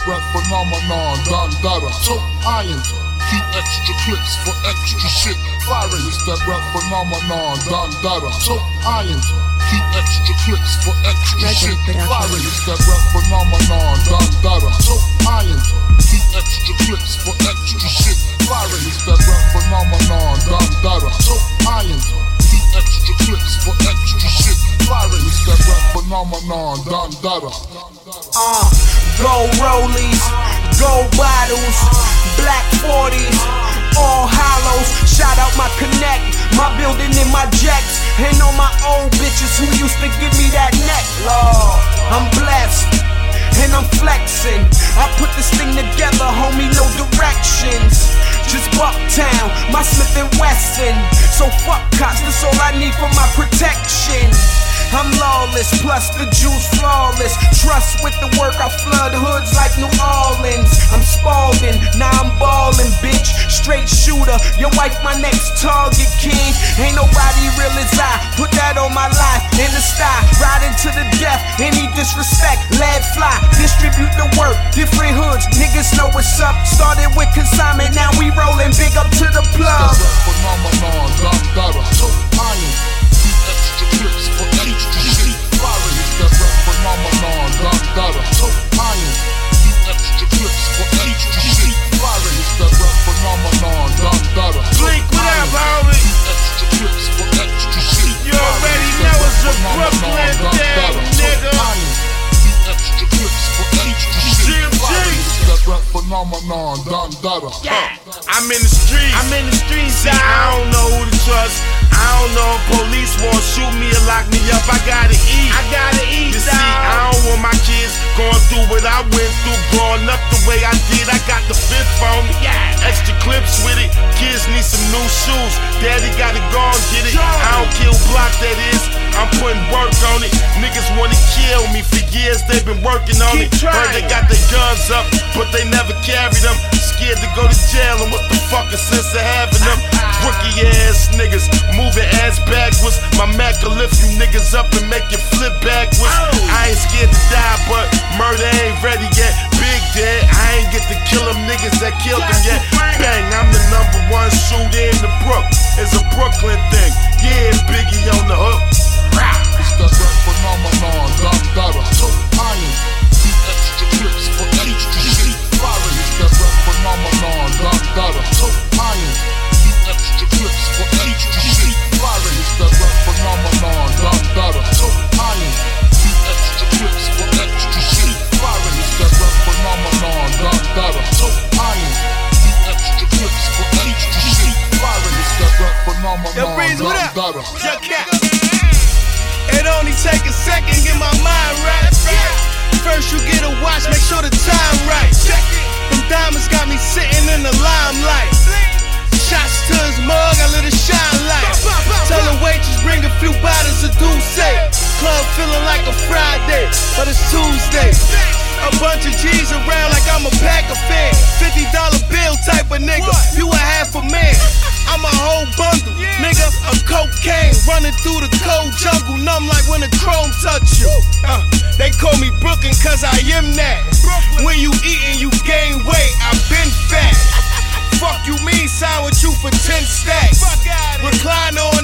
rap phenomenon, Don Dada. Tote iron, keep extra clips for extra shit. Firing, it's that rap phenomenon, Don Dada. Tote iron, keep extra clips for extra shit. Firing, it's that rap phenomenon, Don Dada. Tote iron, keep extra clips for extra shit. Firing, it's that rap phenomenon, Don Dada. Tote iron, keep extra clips for extra shit. Firing, it's that rap phenomenon, Don Dada. Gold rollies, gold bottles, black 40s, all hollows. Shout out my connect, my building and my jets, and all my old bitches who used to give me that neck. Lord, I'm blessed and I'm flexing. I put this thing together, homie, no directions. Just Bucktown, my Smith & Wesson. So fuck cops, that's all I need for my protection. I'm lawless, plus the juice flawless. Trust with the work, I flood hoods like New Orleans. I'm Spalding, now I'm ballin', bitch. Straight shooter, your wife my next target, king. Ain't nobody real as I, put that on my life. In the sky, riding to the death. Any disrespect, lead fly. Distribute the work, different hoods. Niggas know what's up. Started with consignment, now we rollin'. Big up to the plug. Phenomenon, Don Dada. Tote iron, keep extra clips for extra shit. Firing, it's that rap phenomenon, Don Dada. Tote iron, keep extra clips for extra shit. Firing, it's that rap phenomenon, Don Dada. Blink, what up, homie? Keep extra clips for extra shit. You already know it's a Brooklyn thing, nigga. Keep extra clips for extra shit. Firing, it's that rap phenomenon, Don Dada. I'm in the streets, see, I don't know who to trust. I don't know if police won't shoot me or lock me up. I gotta eat. You see, I don't want my kids going through what I went through. Growing up the way I did, I got the fifth on me. Extra clips with it. Kids need some new shoes. Daddy gotta go and get it. I don't care who block that is. I'm putting work on it. Niggas wanna kill me. For years they've been working on it. Heard they got their guns up, but they never carry them. Scared to go to jail, and what the fuck is sense of having them? Rookie ass niggas moving ass backwards. My Mac will lift you niggas up and make you flip backwards. I ain't scared to die, but murder ain't ready yet. Big dead, I ain't get to kill them niggas that killed them yet. Bang, I'm the #1 shooter in the Brook. It's a Brooklyn thing. Yeah, Biggie on the hook. It's that rap phenomenon, Don Dada. Tote iron, keep extra clips for extra shit. Firing, it's that rap phenomenon, Don Dada. Tote iron, keep extra clips for extra shit. Firing, it's that rap phenomenon, Don Dada. Tote iron, keep extra clips for extra shit. Firing, it's that rap phenomenon, Don Dada. Tote iron, keep extra clips for extra shit. Firing, it's that rap phenomenon, Don Dada. It only take a second, get my mind right. First you get a watch, make sure the time right. Them diamonds got me sitting in the limelight. Shots to his mug, I let it shine light. Tell the waitress bring a few bottles of Douce. Club feeling like a Friday, but it's Tuesday. A bunch of G's around like I'm a pack of fan. $50 bill type of nigga, you a half a man. I'm a whole bundle, nigga, a cocaine. Running through the cold jungle, numb like when the chrome touch you. They call me Brooklyn cause I am that. When you eatin', you gain weight, I've been fat. Fuck you mean, sign with you for 10 stacks. Recline on